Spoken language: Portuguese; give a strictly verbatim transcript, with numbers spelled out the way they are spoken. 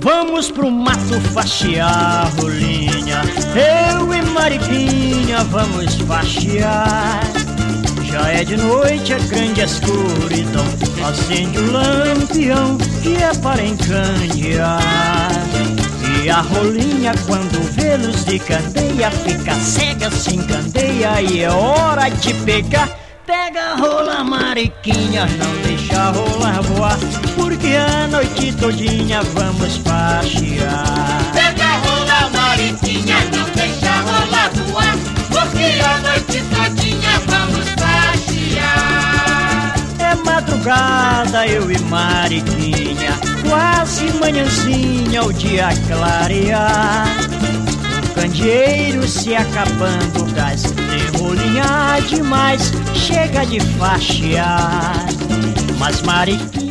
Vamos pro mato faxear, rolinha. Eu e Mariquinha vamos faxear. Já é de noite, é grande a escuridão. Acende o lampião que é para encandear. E a rolinha quando vê luz de candeia fica cega, se encandeia e é hora de pegar. Pega a rola, Mariquinha, não deixa a rola voar, porque a noite todinha vamos faxear. Pega a rola, Mariquinha, não deixa a rola voar, porque a noite todinha vamos faxear. É madrugada, eu e Mariquinha, quase manhãzinha, o dia clarear. O candeeiro se acabando o gás, tem rolinha demais, chega de faxear. Mas Mariquinha